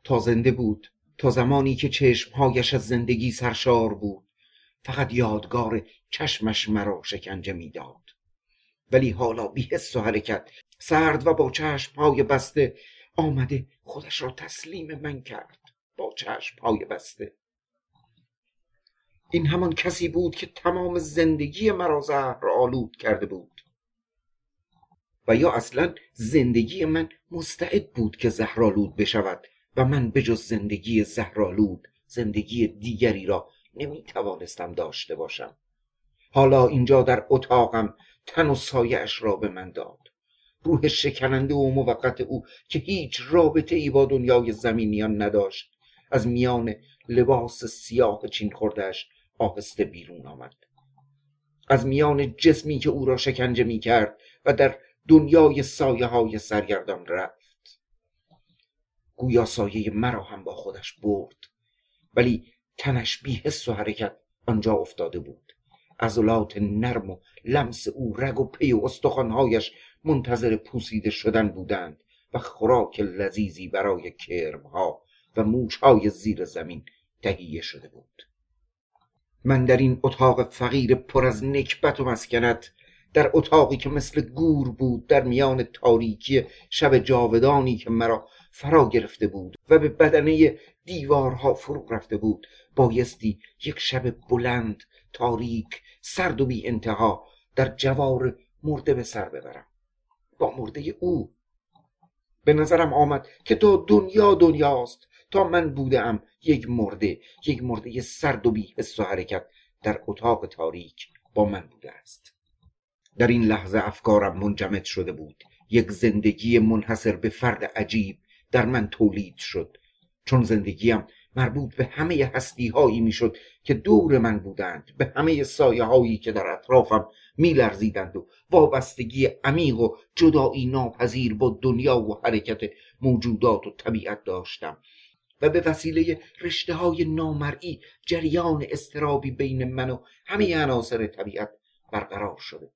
تا زنده بود، تا زمانی که چشمهایش از زندگی سرشار بود. فقط یادگار چشمش مرا شکنجه میداد. ولی حالا بی حس و حرکت، سرد و با چشمهای بسته، آمده خودش را تسلیم من کرد. با چشمهای بسته. این همان کسی بود که تمام زندگی مرا زهر آلود کرده بود. و یا اصلا زندگی من مستعد بود که زهرآلود بشود و من بجز زندگی زهرآلود زندگی دیگری را نمیتوانستم داشته باشم. حالا اینجا در اتاقم تن و سایه‌اش را به من داد. روح شکننده و موقت او که هیچ رابطه ای با دنیای زمینیان نداشت از میان لباس سیاه چین خورده‌اش آهسته بیرون آمد. از میان جسمی که او را شکنجه می کرد و در دنیای سایه های سرگردان رفت. گویا سایه مرا هم با خودش برد، ولی تنش بی حس و حرکت آنجا افتاده بود. عضلات نرم و لمس او، رگ و پی و استخوان‌هایش منتظر پوسیده شدن بودند و خوراک لذیذی برای کرم‌ها و موش‌های زیر زمین تهیه شده بود. من در این اتاق فقیر پر از نکبت و مسکنت، در اتاقی که مثل گور بود در میان تاریکی شب جاودانی که مرا فرا گرفته بود و به بدنه دیوارها فرو رفته بود، بایستی یک شب بلند، تاریک، سرد و بی انتها در جوار مرده به سر ببرم. با مرده او. به نظرم آمد که تا دنیا دنیاست، تا من بودم یک مرده سرد و بی حس و حرکت در اتاق تاریک با من بوده است. در این لحظه افکارم منجمد شده بود. یک زندگی منحصر به فرد عجیب در من تولید شد، چون زندگیم مربوط به همه هستی هایی می شد که دور من بودند، به همه سایه هایی که در اطرافم می لرزیدند و وابستگی عمیق و جدایی ناپذیر با دنیا و حرکت موجودات و طبیعت داشتم و به وسیله رشته های نامرئی جریان اضطرابی بین من و همه عناصر طبیعت برقرار شده.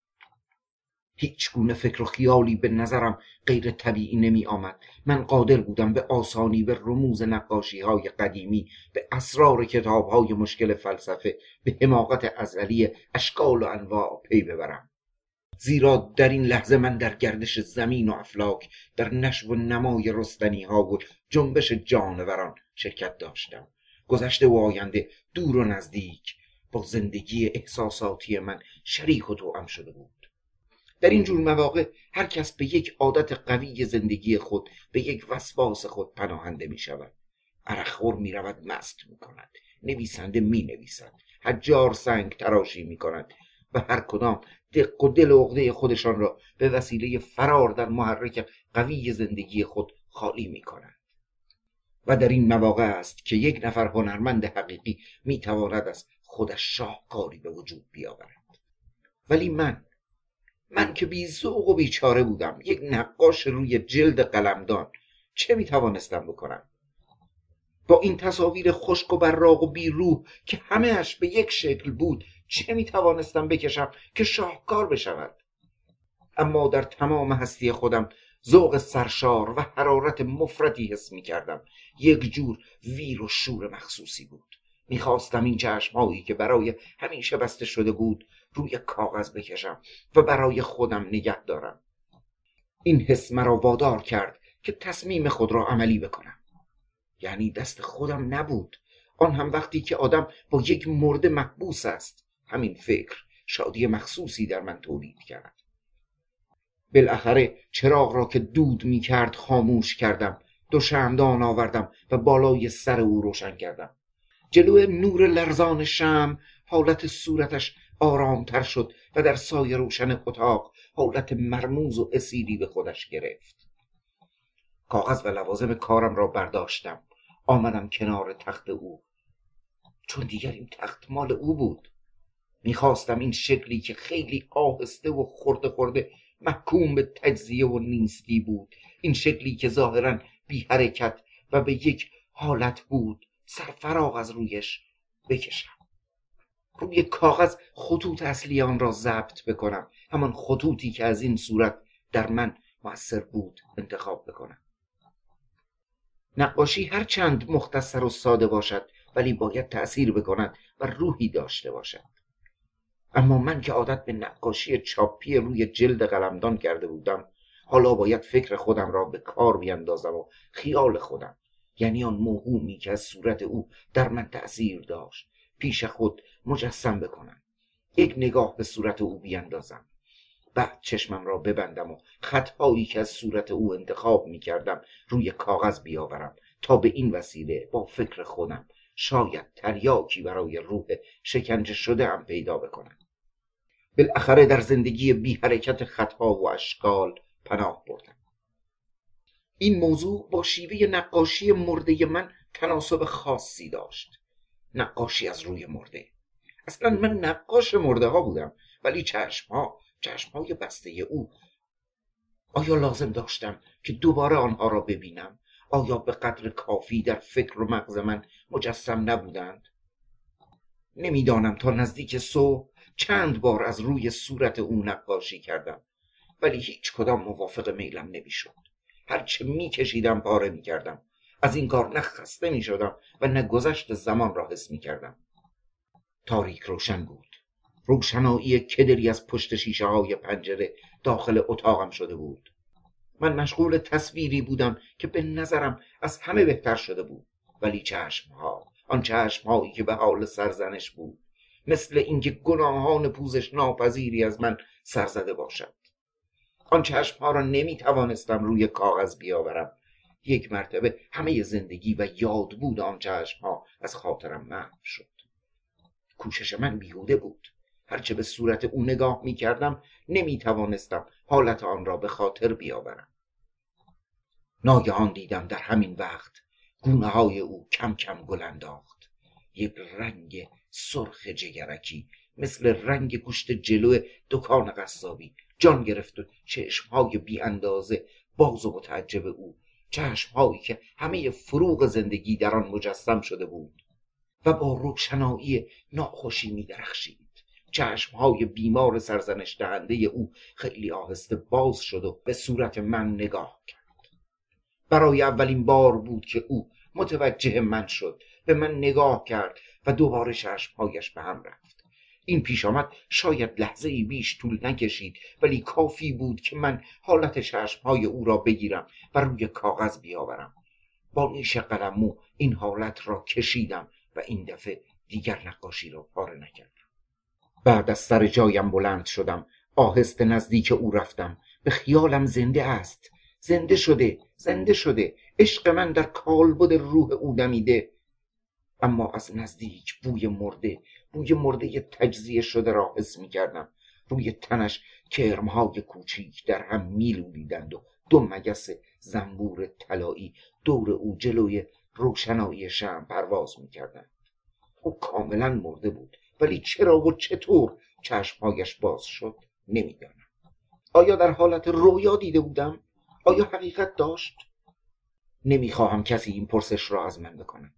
هیچ گونه فکر و خیالی به نظرم غیر طبیعی نمی آمد. من قادر بودم به آسانی به رموز نقاشی های قدیمی، به اسرار کتاب های مشکل فلسفه، به حماقت ازلی اشکال و انواع پی ببرم. زیرا در این لحظه من در گردش زمین و افلاک، در نشو و نمای رستنی ها و جنبش جانوران شرکت داشتم. گذشته و آینده، دور و نزدیک، با زندگی احساساتی من شریک و توأم شده بود. در این جور مواقع هر کس به یک عادت قوی زندگی خود، به یک وسواس خود پناهنده می شود. عرقخور می رود مست می کند، نویسنده می نویسد، حجار سنگ تراشی می کند و هر کدام دق و دل و عقده خودشان را به وسیله فرار در محرک قوی زندگی خود خالی می کند. و در این مواقع است که یک نفر هنرمند حقیقی می تواند از خودش شاهکاری به وجود بیاورد. ولی من که بی ذوق و بیچاره بودم، یک نقاش روی جلد قلمدان، چه می توانستم بکنم؟ با این تصاویر خشک و براق و بی روح که همه اش به یک شکل بود، چه می توانستم بکشم که شاهکار بشود؟ اما در تمام هستی خودم ذوق سرشار و حرارت مفرطی حس می کردم. یک جور ویر و شور مخصوصی بود. می خواستم این چشمهایی که برای همیشه بسته شده بود روی کاغذ بکشم و برای خودم نگه دارم. این حس مرا وادار کرد که تصمیم خود را عملی بکنم. یعنی دست خودم نبود، آن هم وقتی که آدم با یک مرده محبوس است. همین فکر شادی مخصوصی در من تولید کرد. بالاخره چراغ را که دود می کرد خاموش کردم، دو شمعدان آوردم و بالای سر او روشن کردم. جلو نور لرزان شمع حالت صورتش آرامتر شد و در سایه روشن اتاق حالت مرموز و اسیری به خودش گرفت. کاغذ و لوازم کارم را برداشتم، آمدم کنار تخت او، چون دیگر این تخت مال او بود. میخواستم این شکلی که خیلی آهسته و خورده خورده محکوم به تجزیه و نیستی بود، این شکلی که ظاهراً بی حرکت و به یک حالت بود، سرفراغ از رویش بکشم. روی کاغذ خطوط اصلی آن را ضبط بکنم، همان خطوطی که از این صورت در من مؤثر بود انتخاب بکنم. نقاشی هر چند مختصر و ساده باشد ولی باید تأثیر بکند و روحی داشته باشد. اما من که عادت به نقاشی چاپی روی جلد قلمدان کرده بودم، حالا باید فکر خودم را به کار بیندازم و خیال خودم، یعنی آن موهومی که از صورت او در من تأثیر داشت، پیش خود مجسم بکنم. یک نگاه به صورت او بیندازم، بعد چشمم را ببندم و خطهایی که از صورت او انتخاب می کردم روی کاغذ بیاورم تا به این وسیله با فکر خودم شاید تریاکی برای روح شکنجه شده ام پیدا بکنم. بالاخره در زندگی بی حرکت خطها و اشکال پناه بردم. این موضوع با شیوه نقاشی مرده من تناسب خاصی داشت. نقاشی از روی مرده. اصلا من نقاش مرده ها بودم، ولی چشمهای بسته او، آیا لازم داشتم که دوباره آنها را ببینم؟ آیا به قدر کافی در فکر و مغز من مجسم نبودند؟ نمیدانم تا نزدیک صبح چند بار از روی صورت او نقاشی کردم، ولی هیچ کدام موافق میلم نمیشد. هرچه میکشیدم پاره میکردم. از این کار نه خسته میشدم و نه گذشت زمان را حس میکردم. تاریک روشن بود. روشنایی کدری از پشت شیشه های پنجره داخل اتاقم شده بود. من مشغول تصویری بودم که به نظرم از همه بهتر شده بود، ولی آن چشمهایی که به حال سرزنش بود، مثل اینکه گناهان پوزش ناپذیری از من سرزده باشد. آن چشمها را نمیتوانستم روی کاغذ بیاورم. یک مرتبه همه زندگی و یاد بود آن چشمها از خاطرم محو شد. کوشش من بیهوده بود. هرچه به صورت او نگاه می کردم نمی توانستم حالت آن را به خاطر بیاورم. ناگهان دیدم در همین وقت گونه های او کم کم گل انداخت. یک رنگ سرخ جگرکی مثل رنگ گوشت جلو دکان قصابی جان گرفت و چشمهای بی اندازه باز و متعجب او، چشمهایی که همه فروغ زندگی در آن مجسم شده بود و با روشنایی ناخوشی می درخشید. چشمهای بیمار سرزنش دهنده او خیلی آهسته باز شد و به صورت من نگاه کرد. برای اولین بار بود که او متوجه من شد، به من نگاه کرد و دوباره چشمهایش به هم رفت. این پیش آمد شاید لحظه‌ای بیش طول نکشید، ولی کافی بود که من حالت چشمهای او را بگیرم و روی کاغذ بیاورم. با نیش قلمو این حالت را کشیدم و این دفعه دیگر نقاشی را پاره نکردم. بعد از سر جایم بلند شدم، آهسته نزدیک او رفتم. به خیالم زنده است، زنده شده، عشق من در کالبد روح او دمیده. اما از نزدیک بوی مرده تجزیه شده را حس می کردم. روی تنش کرمهای کوچیک در هم میلولیدند و دو مگس زنبور طلایی دور او جلوی روشنایی شمع پرواز می کردند. او کاملا مرده بود، ولی چرا و چطور چشمهایش باز شد نمیدانم. آیا در حالت رویا دیده بودم؟ آیا حقیقت داشت؟ نمیخواهم کسی این پرسش را از من بکند.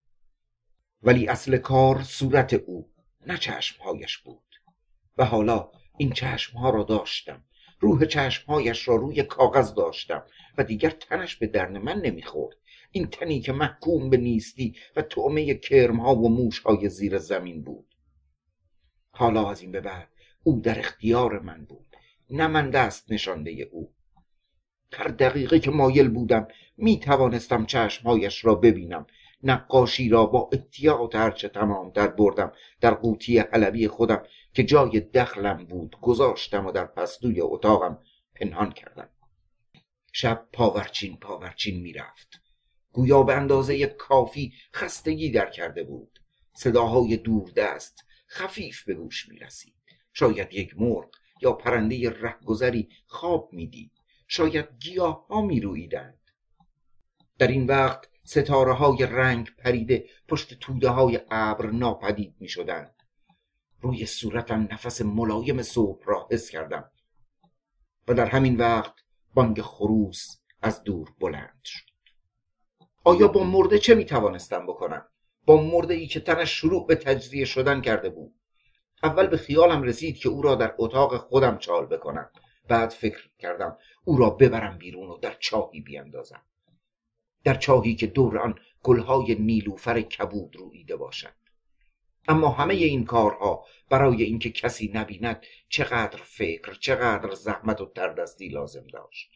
ولی اصل کار صورت او نه چشمهایش بود. و حالا این چشمها را داشتم، روح چشمهایش را روی کاغذ داشتم و دیگر تنش به درد من نمیخورد. این تنی که محکوم به نیستی و طعمه کرمها و موشهای زیر زمین بود. حالا از این به بعد او در اختیار من بود، نه من دست نشانده او. هر دقیقه که مایل بودم می توانستم چشمهایش را ببینم. نقاشی را با احتیاط هرچه تمام در بردم در قوطی حلبی خودم که جای دخلم بود گذاشتم و در پستوی اتاقم پنهان کردم. شب پاورچین می رفت. گویا به اندازه کافی خستگی در کرده بود. صداهای دوردست خفیف به گوش می رسید. شاید یک مرغ یا پرنده رهگذری خواب می دید. شاید گیاه ها می رویدند. در این وقت ستاره های رنگ پریده پشت توده های ابر ناپدید می شدند. روی صورتم نفس ملایم صبح را حس کردم و در همین وقت بانگ خروس از دور بلند شد. آیا با مرده چه می توانستم بکنم؟ با مرده ای که تنش شروع به تجزیه شدن کرده بود. اول به خیالم رسید که او را در اتاق خودم چال بکنم. بعد فکر کردم او را ببرم بیرون و در چاهی بیاندازم. در چاهی که دور آن گلهای نیلوفر کبود رویده باشد. اما همه این کارها برای اینکه کسی نبیند چقدر فکر، چقدر زحمت و تردستی لازم داشت.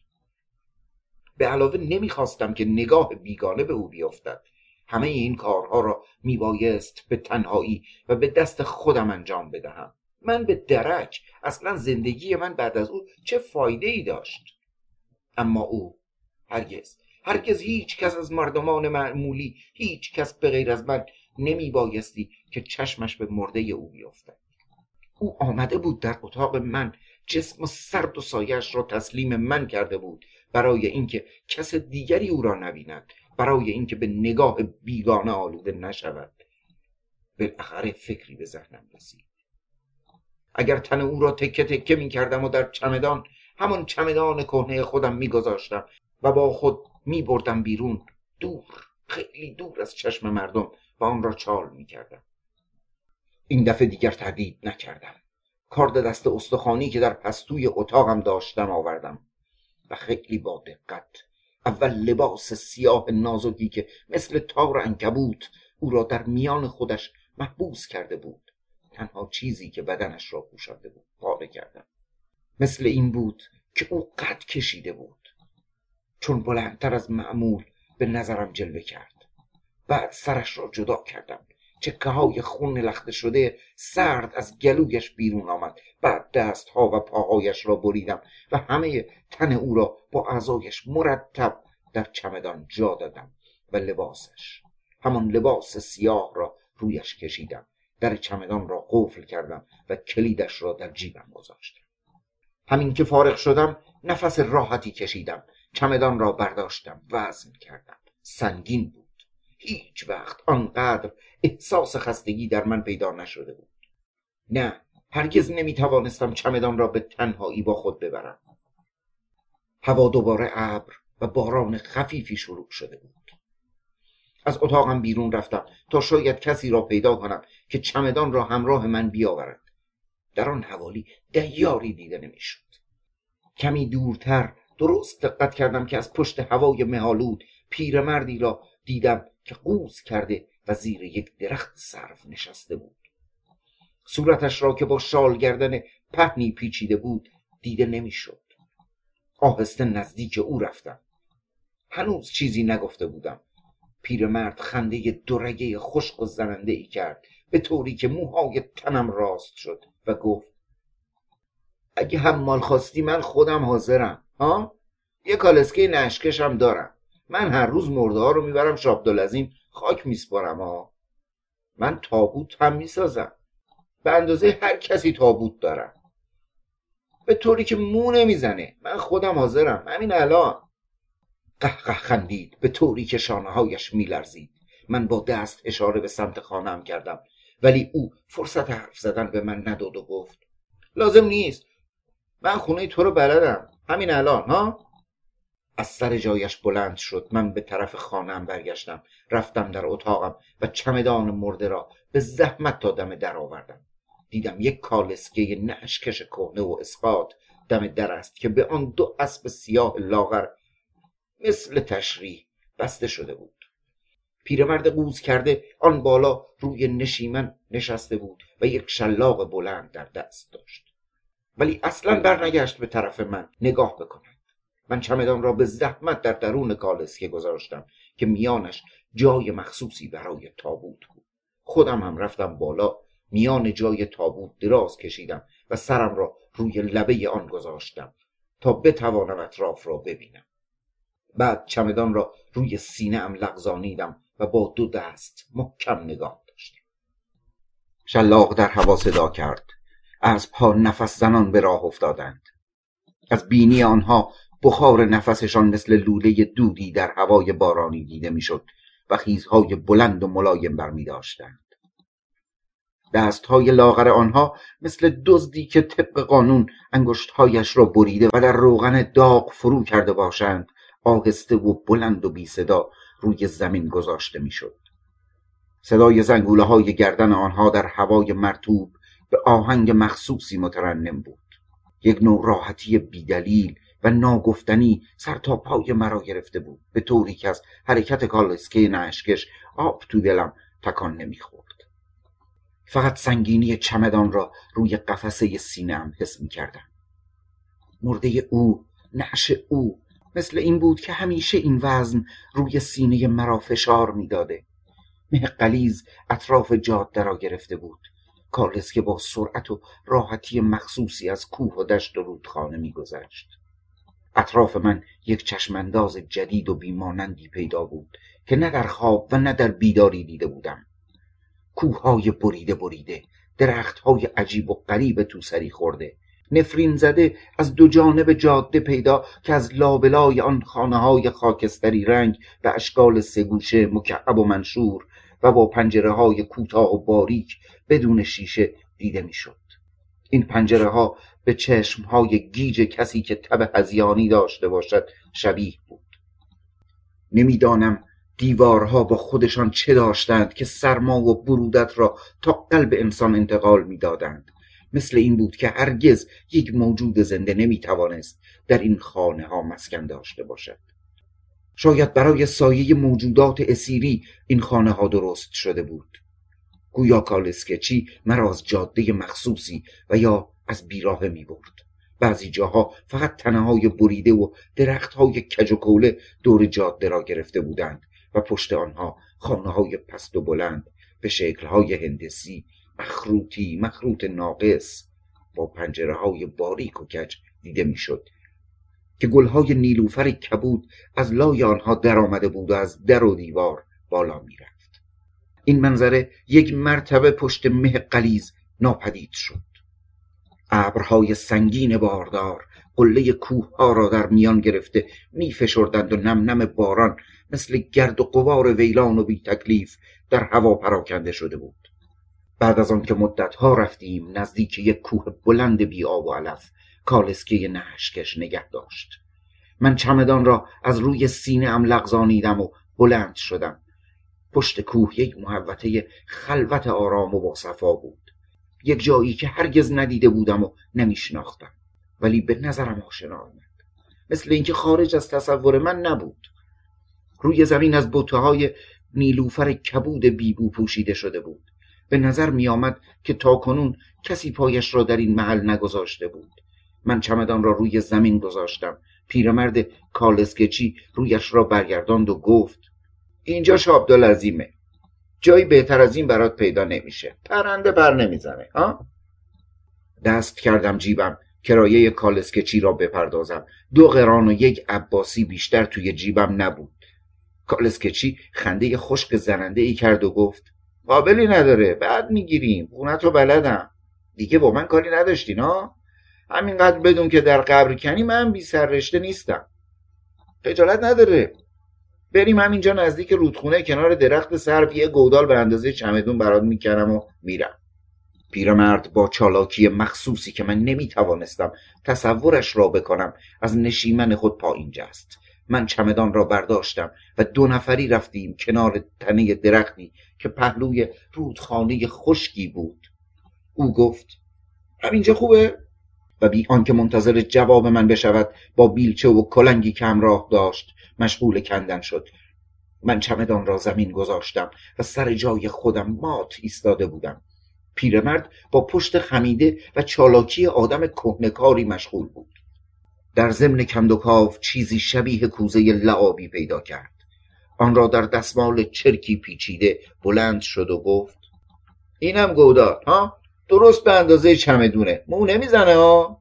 به علاوه نمیخواستم که نگاه بیگانه به او بیفتد. همه این کارها را میبایست به تنهایی و به دست خودم انجام بدهم. من به درک، اصلا زندگی من بعد از او چه فایده ای داشت؟ اما او هرگز هیچ کس از مردمان معمولی، هیچ کس به غیر از من نمیبایستی که چشمش به مرده او بیفتد. او آمده بود در اتاق من، جسم سرد و سایش را تسلیم من کرده بود برای اینکه کس دیگری او را نبیند، برای اینکه به نگاه بیگانه آلوده نشود. بالاخره فکری به ذهنم رسید. اگر تن او را تکه تکه می کردم و در چمدان، همان چمدان کهنه خودم می گذاشتم و با خود می بردم بیرون، دور، خیلی دور از چشم مردم، و آن را چال می کردم. این دفعه دیگر تردید نکردم. کارد دست استخوانی که در پستوی اتاقم داشتم آوردم و خیلی با دقت اول لباس سیاه نازکی که مثل تار عنکبوت او را در میان خودش محبوس کرده بود، تنها چیزی که بدنش را پوشانده بود، پاره کردم. مثل این بود که او قد کشیده بود، چون بلندتر از معمول به نظرم جلوه کرد. بعد سرش را جدا کردم. چکه های خون لخته شده سرد از گلویش بیرون آمد. بعد دستها و پاهایش را بریدم و همه تن او را با اعضایش مرتب در چمدان جا دادم و لباسش، همان لباس سیاه را رویش کشیدم. در چمدان را قفل کردم و کلیدش را در جیبم گذاشتم. همین که فارغ شدم نفس راحتی کشیدم. چمدان را برداشتم، وزن کردم. سنگین بود. هیچ وقت آنقدر احساس خستگی در من پیدا نشده بود. نه، هرگز نمیتوانستم چمدان را به تنهایی با خود ببرم. هوا دوباره ابر و باران خفیفی شروع شده بود. از اتاقم بیرون رفتم تا شاید کسی را پیدا کنم که چمدان را همراه من بیاورد. در آن حوالی دیاری دیده نمیشد. کمی دورتر درست دقت کردم که از پشت هوای مه‌آلود پیرمردی را دیدم که قوز کرده و زیر یک درخت سرو نشسته بود. صورتش را که با شال گردن پهنی پیچیده بود دیده نمیشد. آهسته نزدیک او رفتم. هنوز چیزی نگفته بودم. پیرمرد خنده دورگه خشک و زننده ای کرد، به طوری که موهای تنم راست شد و گفت: اگه حمال خواستی من خودم حاضرم. یه کالسکه نشکشم دارم. من هر روز مرده ها رو میبرم شابدالعظیم خاک میسپارم. من تابوت هم میسازم. به اندازه هر کسی تابوت دارم، به طوری که مو نمیزنه. من خودم حاضرم، همین الان. قهقه خندید به طوری که شانه‌هایش میلرزید. من با دست اشاره به سمت خانه‌ام کردم، ولی او فرصت حرف زدن به من نداد و گفت: لازم نیست، من خونه تو رو بلدم، همین الان. از سر جایش بلند شد. من به طرف خانه‌ام برگشتم، رفتم در اتاقم و چمدان مرده را به زحمت تا دم در آوردم. دیدم یک کالسکه نعشکش کهنه و اسقاط دم در است که به آن 2 اسب سیاه لاغر مثل تشریح بسته شده بود. پیرمرد قوز کرده آن بالا روی نشیمن نشسته بود و یک شلاق بلند در دست داشت، ولی اصلا برنگشت به طرف من نگاه بکند. من چمدان را به زحمت در درون کالسکه گذاشتم که میانش جای مخصوصی برای تابوت بود. خودم هم رفتم بالا، میان جای تابوت دراز کشیدم و سرم را روی لبه آن گذاشتم تا بتوانم اطراف را ببینم. بعد چمدان را روی سینه‌ام لغزانیدم و با 2 دست محکم نگاه داشتم. شلاق در هوا صدا کرد. اسب‌ها نفس زنان به راه افتادند. از بینی آنها بخار نفسشان مثل لوله دودی در هوای بارانی دیده میشد و خیزهای بلند و ملایم برمی داشتند. دستهای لاغر آنها مثل دزدی که طبق قانون انگشتهایش را بریده و در روغن داغ فرو کرده باشند، آهسته و بلند و بی صدا روی زمین گذاشته میشد. صدای زنگوله های گردن آنها در هوای مرطوب به آهنگ مخصوصی مترنم بود. یک نوع راحتی بیدلیل و ناگفتنی سر تا پای مرا گرفته بود، به طوری که از حرکت کالسکه نعشکش آب تو دلم تکان نمیخورد. فقط سنگینی چمدان را روی قفسه سینه‌ام حس میکردم. مرده او، نعش او، مثل این بود که همیشه این وزن روی سینه مرا فشار میداده. مه غلیظ اطراف جاده را گرفته بود. کالسکه با سرعت و راحتی مخصوصی از کوه و دشت و رودخانه میگذشت. اطراف من یک چشمانداز جدید و بیمانندی پیدا بود که نه در خواب و نه در بیداری دیده بودم. کوههای بریده بریده، درختهای عجیب و غریب تو سری خورده، نفرین زده از دو جانب جاده پیدا که از لابلای آن خانه‌های خاکستری رنگ و اشکال سه‌گوشه مکعب و منشور و با پنجره‌های کوتاه و باریک بدون شیشه دیده می‌شد. این پنجره‌ها به چشم‌های گیج کسی که تب هذیانی داشته باشد شبیه بود. نمی‌دانم دیوارها با خودشان چه داشتند که سرما و برودت را تا قلب انسان انتقال می‌دادند. مثل این بود که هرگز یک موجود زنده نمی‌توانست در این خانه‌ها مسکن داشته باشد. شاید برای سایه موجودات اسیری این خانه‌ها درست شده بود. گویا کالسکچی مرا از جاده مخصوصی و یا از بیراهه می‌برد. بعضی جاها فقط تنه‌های بریده و درخت‌های کج و کوله دور جاده را گرفته بودند و پشت آنها خانه‌های پست و بلند به شکل‌های هندسی مخروط ناقص با پنجره‌های باریک و کج دیده می‌شد که گل‌های نیلوفر کبود از لای آنها در آمده بود و از در و دیوار بالا می‌رفت. این منظره یک مرتبه پشت مه غلیظ ناپدید شد. ابرهای سنگین باردار قله کوه‌ها را در میان گرفته می‌فشردند و نم نم باران مثل گرد و غبار ویلان و بی تکلیف در هوا پراکنده شده بود. بعد از آن که مدت‌ها رفتیم نزدیک یک کوه بلند بی آب و علف، کالسکه نعشکش نگه داشت. من چمدان را از روی سینه‌ام لغزانیدم و بلند شدم. پشت کوه یک محوطه خلوت آرام و باصفا بود. یک جایی که هرگز ندیده بودم و نمیشناختم، ولی به نظرم آشنا آمد. مثل اینکه خارج از تصور من نبود. روی زمین از بوته‌های نیلوفر کبود بیبو پوشیده شده بود. به نظر می آمد که تاکنون کسی پایش را در این محل نگذاشته بود. من چمدان را روی زمین گذاشتم. پیرمرد کالسکچی رویش را برگرداند و گفت: اینجا عبدالعظیمه. جایی بهتر از این برات پیدا نمیشه. پرنده پر نمیزنه ها؟ دست کردم جیبم کرایه کالسکچی را بپردازم. 2 قران و 1 عباسی بیشتر توی جیبم نبود. کالسکچی خنده خشک زننده ای کرد و گفت: قابلی نداره، بعد میگیریم، خونت رو بلدم. دیگه با من کاری نداشتین ها؟ همینقدر بدون که در قبر کنی من بی سر رشته نیستم. خجالت نداره. بریم همینجا نزدیک رودخونه کنار درخت سرو یه گودال به اندازه چمدون برات میکنم و میرم. پیرمرد با چالاکی مخصوصی که من نمیتوانستم تصورش را بکنم از نشیمن خود پایین جست. من چمدان را برداشتم و 2 نفری رفتیم کنار تنه درختی که پهلوی رودخانه خشکی بود. او گفت: همینجا خوبه؟ و بی آنکه منتظر جواب من بشود با بیلچه و کلنگی که همراه داشت مشغول کندن شد. من چمدان را زمین گذاشتم و سر جای خودم مات ایستاده بودم. پیرمرد با پشت خمیده و چالاکی آدم کهنه‌کاری مشغول بود. در ضمن کندوکاو چیزی شبیه کوزه لعابی پیدا کرد. آن را در دستمال چرکی پیچیده بلند شد و گفت: اینم گودال ها؟ درست به اندازه چمدونه، مو نمیزنه ها؟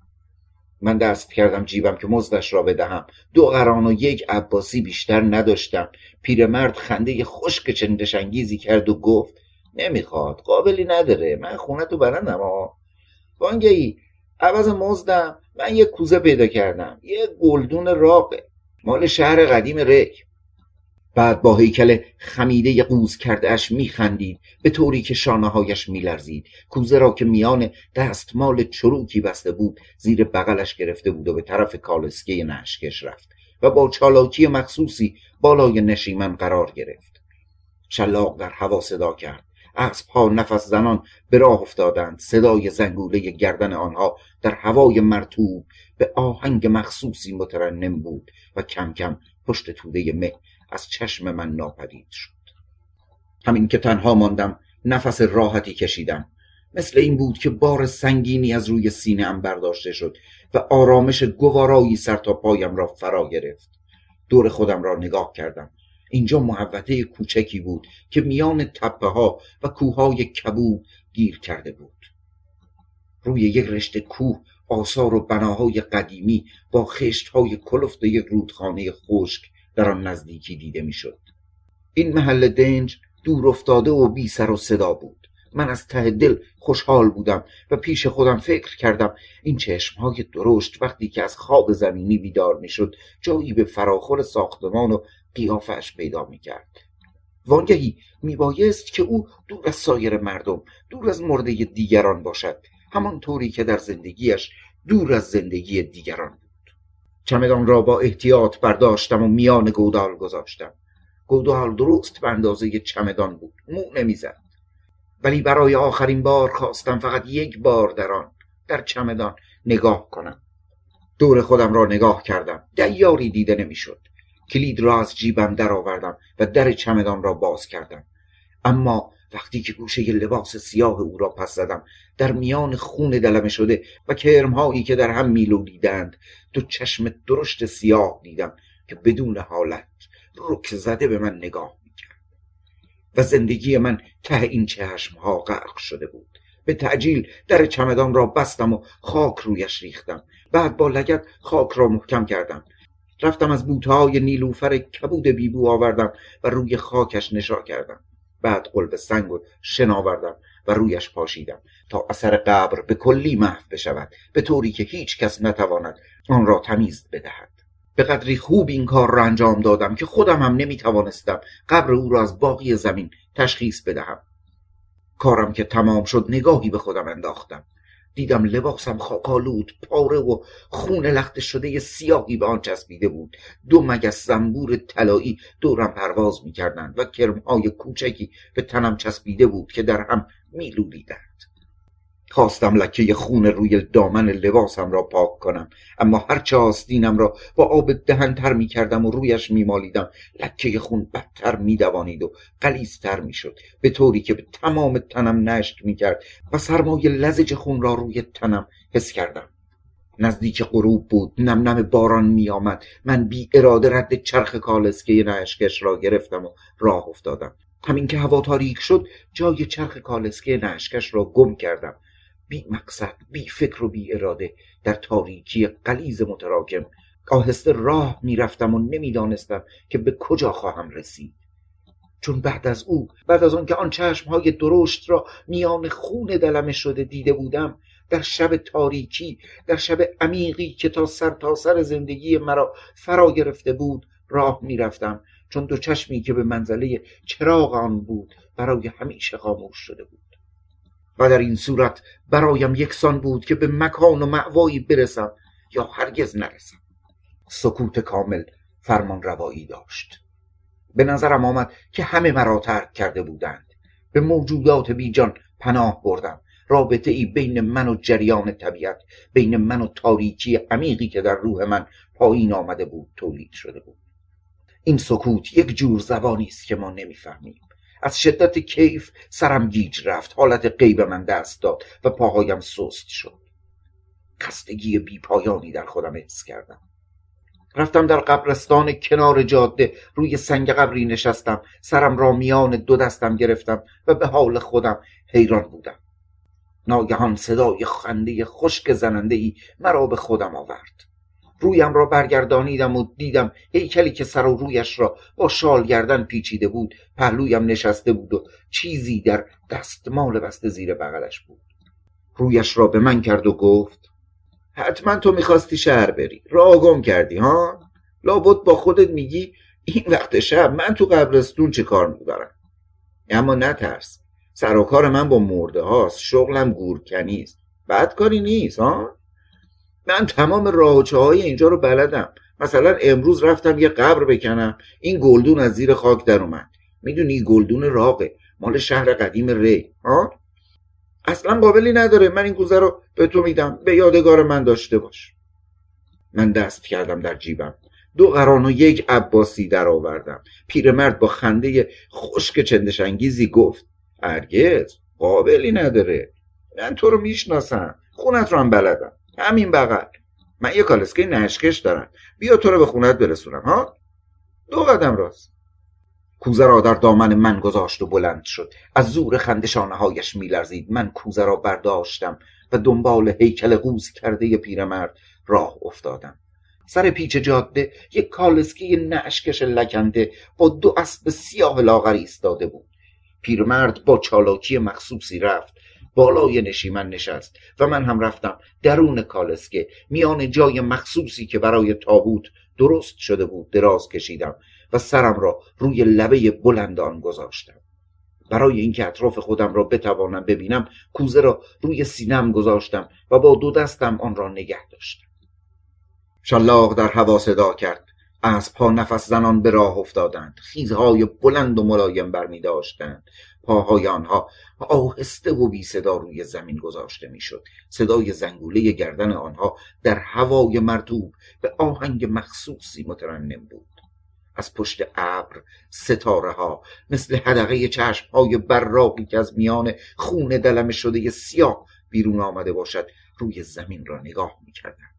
من دست کردم جیبم که مزدش را بدهم. 2 قران و 1 عباسی بیشتر نداشتم. پیرمرد خنده خشک چندشانگیزی کرد و گفت: نمیخواد، قابلی نداره، من خونتو بلندم ها. وانگهی عوض مزدم من یک کوزه پیدا کردم، یک گلدون راقه مال شهر قدیم ریک. بعد با هیکل خمیده قوز کرده اش میخندید به طوری که شانه‌هایش میلرزید. کوزه را که میان دستمال چروکی بسته بود زیر بغلش گرفته بود و به طرف کالسکه نعشکش رفت و با چالاکی مخصوصی بالای نشیمن قرار گرفت. شلاق در هوا صدا کرد اسب‌ها نفس زنان به راه افتادند. صدای زنگوله گردن آنها در هوای مرطوب به آهنگ مخصوصی مترنم بود و کم کم پشت توده مه از چشم من ناپدید شد. همین که تنها ماندم نفس راحتی کشیدم. مثل این بود که بار سنگینی از روی سینه ام برداشته شد و آرامش گوارایی سر تا پایم را فرا گرفت. دور خودم را نگاه کردم. اینجا محوطه کوچکی بود که میان تپه ها و کوههای کبود گیر کرده بود. روی یک رشته کوه آثار و بناهای قدیمی با خشت‌های کلفت یک رودخانه خشک در آن نزدیکی دیده میشد. این محل دنج دور افتاده و بی سر و صدا بود. من از ته دل خوشحال بودم و پیش خودم فکر کردم این چشمهای درشت وقتی که از خواب زمینی بیدار میشد جایی به فراخور ساختمان و قیافش پیدا میکرد. وانگهی میبایست که او دور از سایر مردم، دور از مرده دیگران باشد، همانطوری که در زندگیش دور از زندگی دیگران بود. چمدان را با احتیاط برداشتم و میان گودال گذاشتم. گودال درست به اندازه چمدان بود، مو نمیزد. ولی برای آخرین بار خواستم فقط یک بار در چمدان نگاه کنم. دور خودم را نگاه کردم. دیاری دیده نمیشد. کلید را از جیبم درآوردم و در چمدان را باز کردم. اما وقتی که گوشه لباس سیاه او را پس زدم، در میان خون دلمه شده و کرمهایی که در هم میلولیدند، دو چشم درشت سیاه دیدم که بدون حالت رک زده به من نگاه میکرد و زندگی من ته این چشمها غرق شده بود. به تعجیل در چمدان را بستم و خاک رویش ریختم. بعد با لگد خاک را محکم کردم. رفتم از بوته‌های نیلوفر کبود بیبو آوردم و روی خاکش نشا کردم. بعد قلب سنگ و شن آوردم و رویش پاشیدم تا اثر قبر به کلی محو بشود، به طوری که هیچ کس نتواند آن را تمیز بدهد. به قدری خوب این کار را انجام دادم که خودم هم نمیتوانستم قبر او را از باقی زمین تشخیص بدهم. کارم که تمام شد نگاهی به خودم انداختم. دیدم لباسم خاکالود، پاره و خون لخته شده سیاهی به آن چسبیده بود. دو مگس زنبور طلایی دورم پرواز می‌کردند و کرم‌های کوچکی به تنم چسبیده بود که در هم می‌لولیدند. خواستم لکه خون روی دامن لباسم را پاک کنم، اما هرچه آستینم را با آب دهن تر می‌کردم و رویش می‌مالیدم، لکه خون بدتر می‌دوانید و غلیظ‌تر می‌شد، به طوری که به تمام تنم نشت می‌کرد و سرمای لزج خون را روی تنم حس کردم. نزدیک غروب بود. نم نم باران می‌آمد. من بی اراده رد چرخ کالسکه نعشکش را گرفتم و راه افتادم. همین که هوا تاریک شد جای چرخ کالسکه نعشکش را گم کردم. بی مقصد، بی فکر و بی اراده در تاریکی غلیظ متراکم آهسته راه میرفتم و نمیدانستم که به کجا خواهم رسید. چون بعد از آن که آن چشمهای درشت را میان خون دلمه شده دیده بودم، در شب تاریکی، در شب عمیقی که تا سر زندگی مرا فرا گرفته بود راه میرفتم، چون دو چشمی که به منزله چراغ آن بود برای همیشه خاموش شده بود. و در این صورت برایم یکسان بود که به مکان و مأوایی برسم یا هرگز نرسم. سکوت کامل فرمان روایی داشت. به نظرم آمد که همه مرا ترک کرده بودند. به موجودات بیجان پناه بردم. رابطه ای بین من و جریان طبیعت، بین من و تاریکی عمیقی که در روح من پایین آمده بود تولید شده بود. این سکوت یک جور زبانی است که ما نمیفهمیم. از شدت کیف سرم گیج رفت، حالت غیب من دست داد و پاهایم سست شد. خستگی بی پایانی در خودم حس کردم. رفتم در قبرستان کنار جاده، روی سنگ قبری نشستم، سرم را میان دو دستم گرفتم و به حال خودم حیران بودم. ناگهان صدای خنده خشک زننده‌ای مرا به خودم آورد. رویم را برگردانیدم و دیدم هیکلی که سر و رویش را با شال گردن پیچیده بود پهلویم نشسته بود و چیزی در دستمال بسته زیر بغلش بود. رویش را به من کرد و گفت: حتما تو میخواستی شهر بری، راه گم کردی ها؟ لابد با خودت میگی این وقت شب من تو قبرستون چه کار میبرم؟ اما نترس، سر و کار من با مرده هاست، شغلم گورکنی است، بد کاری نیست ها؟ من تمام راه و چاهای اینجا رو بلدم. مثلا امروز رفتم یه قبر بکنم، این گلدون از زیر خاک در اومد. میدونی گلدون راقه، مال شهر قدیم ری. اصلا قابلی نداره. من این کوزه رو به تو میدم، به یادگار من داشته باش. من دست کردم در جیبم، 2 قران و 1 عباسی در آوردم. پیرمرد با خنده خشک چندشانگیزی گفت هرگز قابلی نداره. من تو رو میشناسم، خونت رو هم بلدم، همین بغل. من یه کالسکه نشکش دارم، بیا تو رو به خونت برسونم. 2 قدم راست. کوزه را در دامن من گذاشت و بلند شد. از زور خنده شانه‌هایش می‌لرزید. من کوزه را برداشتم و دنبال هیکل قوز کرده پیرمرد راه افتادم. سر پیچ جاده یک کالسکه نعشکش لکنده با 2 اسب سیاه لاغر ایستاده بود. پیرمرد با چالاکی مخصوصی رفت بالای نشیمن نشست و من هم رفتم درون کالسکه. میان جای مخصوصی که برای تابوت درست شده بود دراز کشیدم و سرم را روی لبه بلند آن گذاشتم. برای اینکه اطراف خودم را بتوانم ببینم کوزه را روی سینم گذاشتم و با 2 دستم آن را نگه داشتم. شلاق در هوا صدا کرد. اسب‌ها نفس زنان به راه افتادند. خیزهای بلند و ملایم برمی داشتند. پاهای آنها آهسته و بی صدا روی زمین گذاشته می شد. صدای زنگوله گردن آنها در هوای مرطوب به آهنگ مخصوصی مترنم بود. از پشت ابر ستاره ها مثل حدقه چشم های براقی که از میان خون دلمه شده سیاه بیرون آمده باشد روی زمین را نگاه می کردند.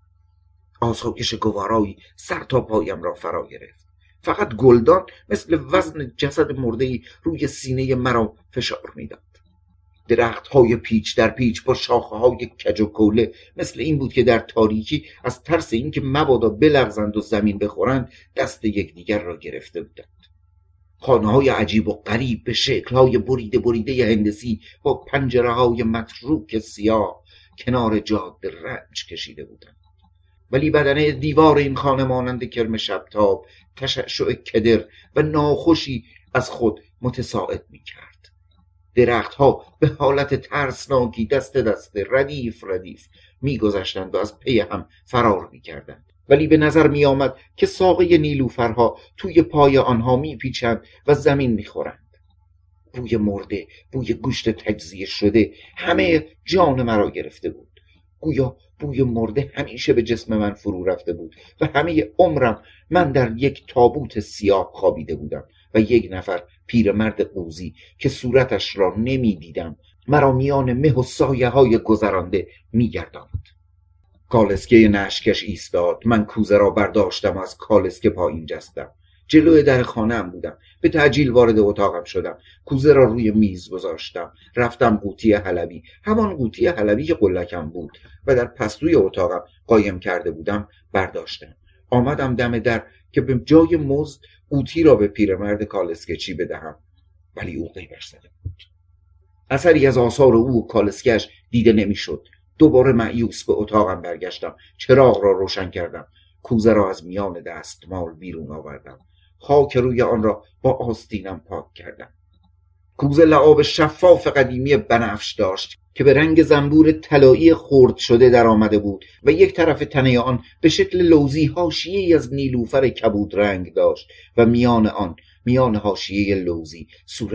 آسایش گوارایی سر تا پایم را فرا گرفت. فقط گلدان مثل وزن جسد مرده‌ای روی سینه مرا فشار میداد. درخت‌های پیچ در پیچ با شاخه‌های کج و کوله مثل این بود که در تاریکی از ترس اینکه مبادا بلغزند و زمین بخورند دست یکدیگر را گرفته بودند. خانه‌های عجیب و غریب به شکل‌های بریده هندسی با پنجره‌های متروک سیاه کنار جاده رنج کشیده بودند. ولی بدنه دیوار این خانه مانند کرم شبتاب تشعشع کدر و ناخوشی از خود متساعد می‌کرد. درختها به حالت ترسناکی دست ردیف می‌گذشتند و از پی هم فرار می‌کردند. ولی به نظر می‌آمد که ساقه نیلوفرها توی پای آنها می‌پیچند و زمین می‌خورند. بوی مرده، بوی گوشت تجزیه شده همه جان مرا گرفته بود. گویا بوی مرده همیشه به جسم من فرو رفته بود و همه عمرم من در یک تابوت سیاه خوابیده بودم و یک نفر پیرمرد قوزی که صورتش را نمی دیدم مرا میان مه و سایه های گذرانده می گرداند. کالسکه نشکش ایستاد. من کوزه را برداشتم و از کالسکه پایین جستم. جلوی در خانه‌ام بودم. به تعجیل وارد اتاقم شدم. کوزه را روی میز گذاشتم. رفتم قوطی حلبی، همان قوطی حلبی که قلکم بود و در پستوی اتاقم قایم کرده بودم برداشتم. آمدم دم در که به جای مزد قوطی را به پیرمرد کالسکه چی بدهم، ولی او غیبش زده بود. اثری از آثار او و کالسکه‌اش دیده نمیشد. دوباره مایوس به اتاقم برگشتم. چراغ را روشن کردم. کوزه را از میان دستمال بیرون آوردم. خاک روی آن را با آستینم پاک کردم. کوزه لعاب شفاف قدیمی بنفش داشت که به رنگ زنبور طلایی خرد شده در آمده بود و یک طرف تنه آن به شکل لوزی حاشیه‌ای از نیلوفر کبود رنگ داشت و میان حاشیه لوزی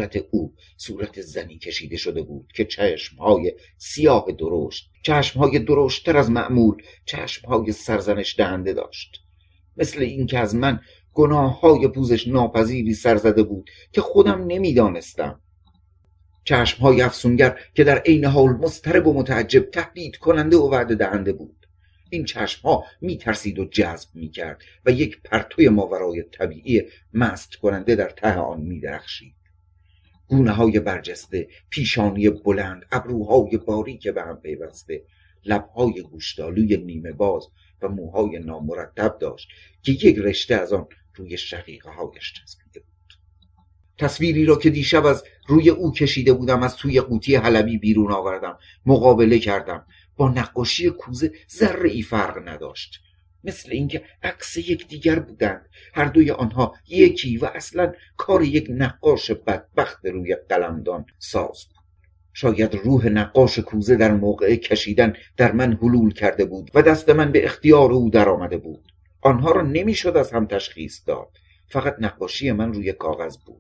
صورت زنی کشیده شده بود که چشمهای سیاه درشت، چشمهای درشت‌تر از معمول، چشمهای سرزنش دهنده داشت. مثل این که از من گناه‌های پوزش ناپذیری سر زده بود که خودم نمی‌دانستم. چشم‌های افسونگر که در عین حال مضطرب و متعجب، تهدید کننده و وعده دهنده بود. این چشم‌ها می‌ترسید و جذب می‌کرد و یک پرتوی ماورای طبیعی مست کننده در ته آن می‌درخشید. گونه‌های برجسته، پیشانی بلند، ابروهای باریک به هم پیوسته، لب‌های گوشتالوی نیمه باز و موهای نامرتب داشت که یک رشته از آن روی شقیقه‌هایش چسبیده بود. تصویری را که دیشب از روی او کشیده بودم از توی قوطی حلبی بیرون آوردم، مقابله کردم. با نقاشی کوزه ذره‌ای فرق نداشت. مثل اینکه عکس یکدیگر بودند. هر دوی آنها یکی و اصلا کار یک نقاش بدبخت روی قلمدان ساز بود. شاید روح نقاش کوزه در موقع کشیدن در من حلول کرده بود و دست من به اختیار او در آمده بود. آنها را نمیشد از هم تشخیص داد. فقط نقاشی من روی کاغذ بود.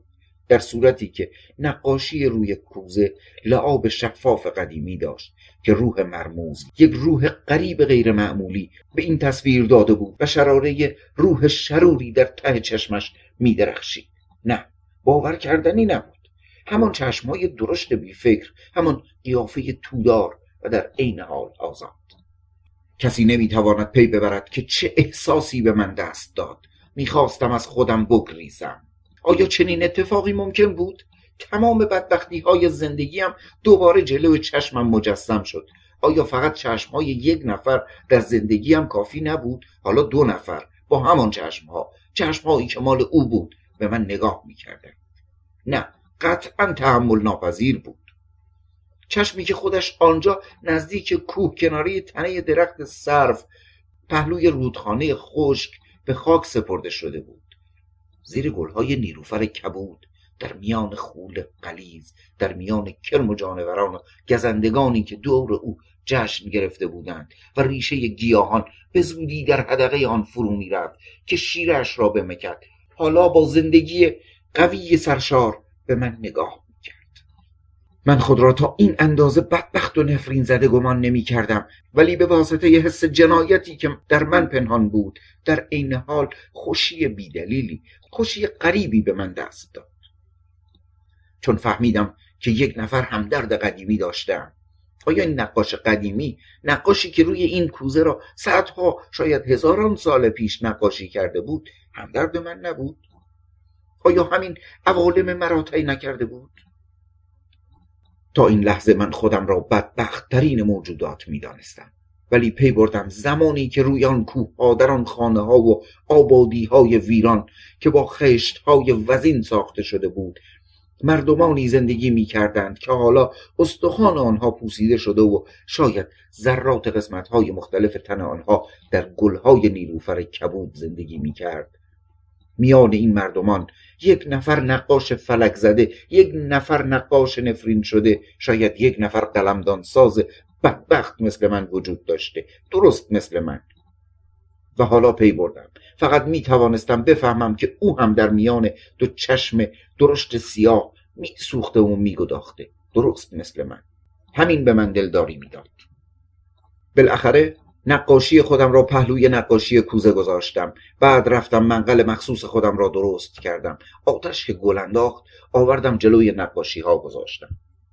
در صورتی که نقاشی روی کوزه لعاب شفاف قدیمی داشت که روح مرموز، یک روح غریب غیر معمولی به این تصویر داده بود و شراره روح شروری در ته چشمش می درخشید. نه، باور کردنی نبود. همان چشمای درشت بی فکر، همان قیافه تودار و در عین حال آزاد. کسی نمیتواند پی ببرد که چه احساسی به من دست داد. میخواستم از خودم بگریزم. آیا چنین اتفاقی ممکن بود؟ تمام بدبختی های زندگیم دوباره جلوی چشمم مجسم شد. آیا فقط چشمهای یک نفر در زندگیم کافی نبود؟ حالا 2 نفر با همان چشمهایی که مال او بود به من نگاه میکردند. نه، قطعا تحمل ناپذیر بود. چشمی که خودش آنجا نزدیک کوه کناری تنه درخت سرو پهلوی رودخانه خشک به خاک سپرده شده بود، زیر گلهای نیلوفر کبود، در میان خول غلیظ، در میان کرم و جانوران و گزندگانی که دور او جشن گرفته بودند و ریشه گیاهان به زودی در حدقه آن فرو می رفت که شیرش را بمکد. حالا با زندگی قوی سرشار به من نگاه می کرد. من خود را تا این اندازه بدبخت و نفرین زده گمان نمی کردم، ولی به واسطه ی حس جنایتی که در من پنهان بود در عین حال خوشی بیدلیلی، خوشی غریبی به من دست داد. چون فهمیدم که یک نفر همدرد قدیمی داشتم. آیا این نقاش قدیمی، نقاشی که روی این کوزه را صدها شاید هزاران سال پیش نقاشی کرده بود، همدرد من نبود؟ آیا همین عوالم مرا طی نکرده بود؟ تا این لحظه من خودم را بدبخت ترین موجودات می دانستم، ولی پی بردم زمانی که روی آن کوه ها، در آن خانه ها و آبادی های ویران که با خشت های وزین ساخته شده بود، مردمانی زندگی می کردند که حالا استخوان آنها پوسیده شده و شاید ذرات قسمت های مختلف تن آنها در گل های نیلوفر کبود زندگی می کرد. میان این مردمان یک نفر نقاش فلک زده، یک نفر نقاش نفرین شده، شاید یک نفر قلمدان ساز بدبخت مثل من وجود داشته، درست مثل من. و حالا پی بردم، فقط می توانستم بفهمم که او هم در میان 2 چشم درشت سیاه می سوخته و می گداخته، درست مثل من. همین به من دلداری می داد. بالاخره نقاشی خودم را پهلوی نقاشی کوزه گذاشتم. بعد رفتم منقل مخصوص خودم را درست کردم. آتش که گل انداخت آوردم جلوی نقاشی ها گذاشتم.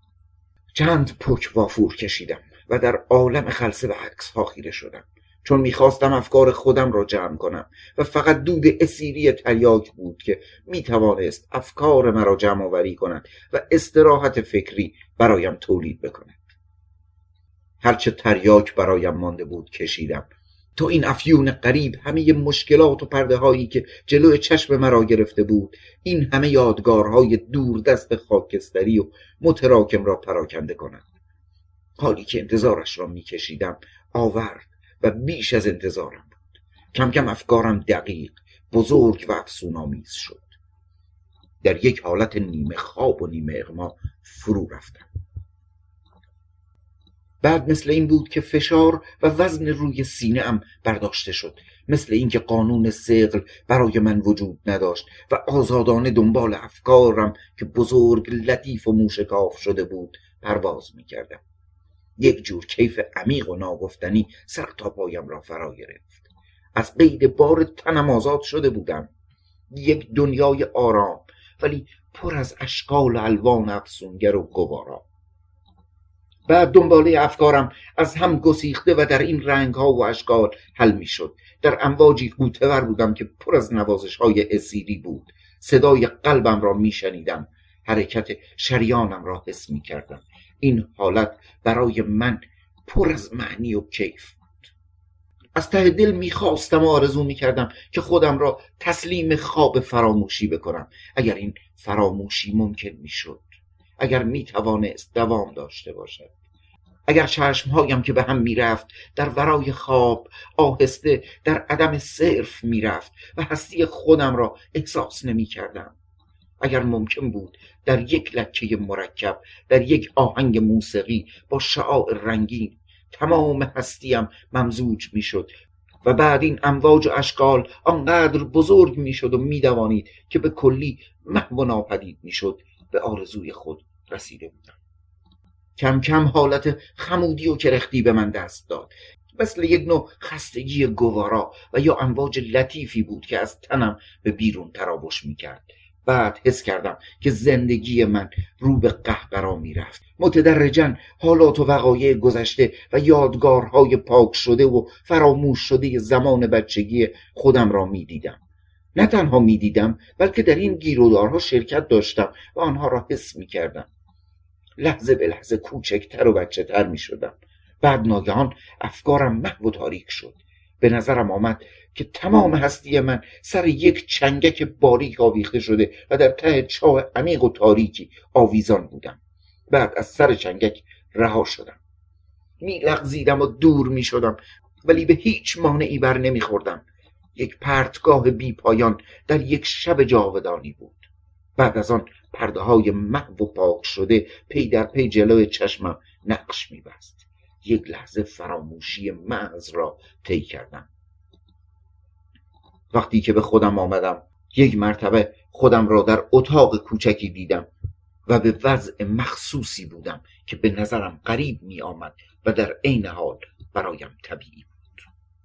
چند پک وافور کشیدم و در عالم خلسه به عکس ها خیره شدم، چون میخواستم افکار خودم را جمع کنم و فقط دود اسیری تریاک بود که میتوانست افکار مرا جمع آوری کند و استراحت فکری برایم تولید بکند. هرچه تریاک برایم مانده بود کشیدم تا این افیون غریب همه مشکلات و پرده هایی که جلوی چشم مرا گرفته بود، این همه یادگارهای دور دست خاکستری و متراکم را پراکنده کند. حالی که انتظارش را میکشیدم آورد و بیش از انتظارم بود. کم کم افکارم دقیق، بزرگ و افسون‌آمیز شد. در یک حالت نیمه خواب و نیمه اغما فرو رفتم. بعد مثل این بود که فشار و وزن روی سینه ام برداشته شد، مثل این که قانون ثقل برای من وجود نداشت و آزادانه دنبال افکارم که بزرگ، لطیف و موشکاف شده بود پرواز می‌کردم. یک جور کیف عمیق و ناگفتنی سر تا پایم را فرا گرفت. از قید بار تنم آزاد شده بودم. یک دنیای آرام ولی پر از اشکال و الوان افسونگر و گوارا. بعد دنباله افکارم از هم گسیخته و در این رنگ ها و اشکال حل می شد. در امواجی غوطه‌ور بودم که پر از نوازش های اسیری بود. صدای قلبم را می شنیدم، حرکت شریانم را حس می کردم. این حالت برای من پر از معنی و کیف بود. از ته دل میخواستم و آرزو میکردم که خودم را تسلیم خواب فراموشی بکنم. اگر این فراموشی ممکن میشد، اگر میتوانست دوام داشته باشد، اگر چشمهایم که به هم میرفت در ورای خواب آهسته در عدم صرف میرفت و هستی خودم را احساس نمیکردم، اگر ممکن بود در یک لکه مرکب، در یک آهنگ موسیقی با شعاع رنگین تمام هستیم ممزوج می شد و بعد این امواج و اشکال آنقدر بزرگ میشد و میدوانید که به کلی محو و ناپدید میشد. به آرزوی خود رسیده بودم. کم کم حالت خمودی و کرختی به من دست داد، مثل یک نوع خستگی گوارا و یا امواج لطیفی بود که از تنم به بیرون تراوش میکرد. بعد حس کردم که زندگی من رو به قهقرا میرفت. متدرجاً حالات و وقایع گذشته و یادگارهای پاک شده و فراموش شده زمان بچگی خودم را میدیدم. نه تنها میدیدم بلکه در این گیرودارها شرکت داشتم و آنها را حس میکردم. لحظه به لحظه کوچکتر و بچه تر می شدم. بعد ناگهان افکارم محو و تاریک شد. به نظرم آمد که تمام هستی من سر یک چنگک باریک آویخته شده و در ته چاه عمیق و تاریکی آویزان بودم. بعد از سر چنگک رها شدم. می لغزیدم و دور می شدم، ولی به هیچ مانعی بر نمی خوردم. یک پرتگاه بی پایان در یک شب جاودانی بود. بعد از آن پرده های محو و پاک شده پی در پی جلوی چشمم نقش می‌بست. یک لحظه فراموشی محض را طی کردم. وقتی که به خودم آمدم، یک مرتبه خودم را در اتاق کوچکی دیدم و به وضع مخصوصی بودم که به نظرم غریب می آمد و در عین حال برایم طبیعی بود.